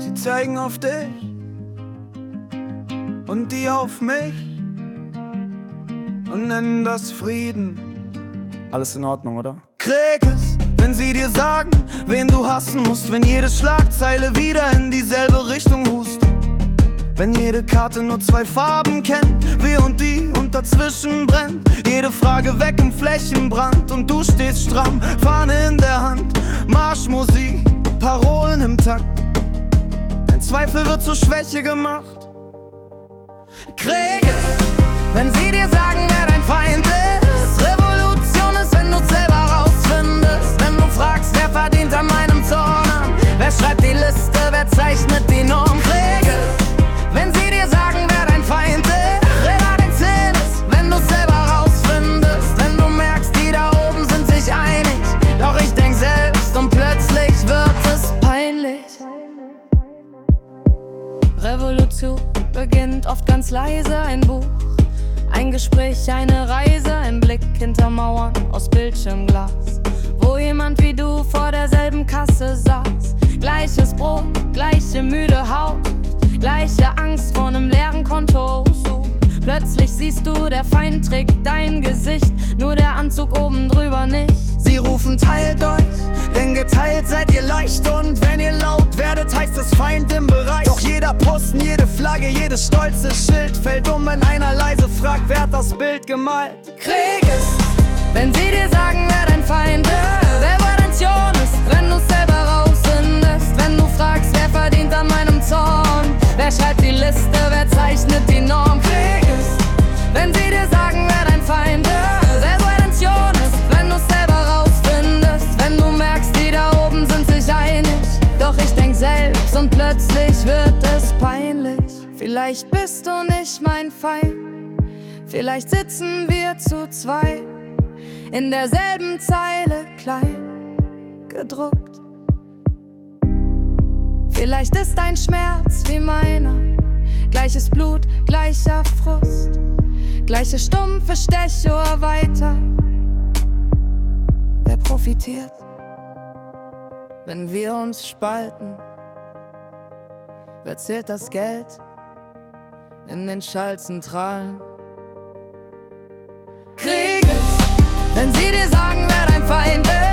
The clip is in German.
Sie zeigen auf dich und die auf mich und nennen das Frieden. Alles in Ordnung, oder? Krieg es, wenn sie dir sagen, wen du hassen musst, wenn jede Schlagzeile wieder in dieselbe Richtung hust, wenn jede Karte nur 2 Farben kennt, wir und die und dazwischen brennt jede Frage weg im Flächenbrand und du stehst stramm, Fahne in der Hand, Marschmusik, Parolen im Takt. Dein Zweifel wird zur Schwäche gemacht. Krieg es, wenn sie dir sagen, wer dein Feind ist. Revolution ist, wenn du's selber rausfindest. Wenn du fragst, wer verdient an meinem Zorn an, wer schreibt die Liste, wer zeichnet die Norm. Krieg es, wenn sie dir sagen, wer dein Feind ist. Räder den Zins, wenn du's selber rausfindest. Wenn du merkst, die da oben sind sich einig, doch ich denk selbst und plötzlich wird es peinlich. Revolution beginnt oft ganz leise, ein Buch, ein Gespräch, eine Reise, ein Blick hinter Mauern aus Bildschirmglas, wo jemand wie du vor derselben Kasse saß. Gleiches Brot, gleiche müde Haut, gleiche Angst vor nem leeren Konto. Plötzlich siehst du, der Feind trägt dein Gesicht, nur der Anzug oben drüber nicht. Sie rufen, teilt euch, denn geteilt seid ihr leicht. Und wenn ihr laut werdet, heißt es Feind im Bereich. Doch jeder Posten, jede Flagge, jedes stolze Schild fällt um, wenn einer leise fragt, wer hat das Bild gemalt. Krieg es, wenn sie dir sagen, wer dein Feind ist. Revolution ist, wenn du's selber rausfindest. Wenn du fragst, wer verdient an meinem Zorn, wer schreibt die Liste, wer zeichnet die Norm. Krieg es, wenn sie dir sagen, wer dein Feind ist. Revolution ist, wenn du's selber rausfindest. Wenn du merkst, die da oben sind sich einig, doch ich denk selbst und plötzlich wird es peinlich. Vielleicht bist du nicht mein Feind, vielleicht sitzen wir zu zweit in derselben Zeile klein gedruckt. Vielleicht ist dein Schmerz wie meiner, gleiches Blut, gleicher Frust, gleiche stumpfe Stechuhr weiter. Wer profitiert, wenn wir uns spalten? Wer zählt das Geld in den Schaltzentralen? Krieg es, wenn sie dir sagen, wer dein Feind ist.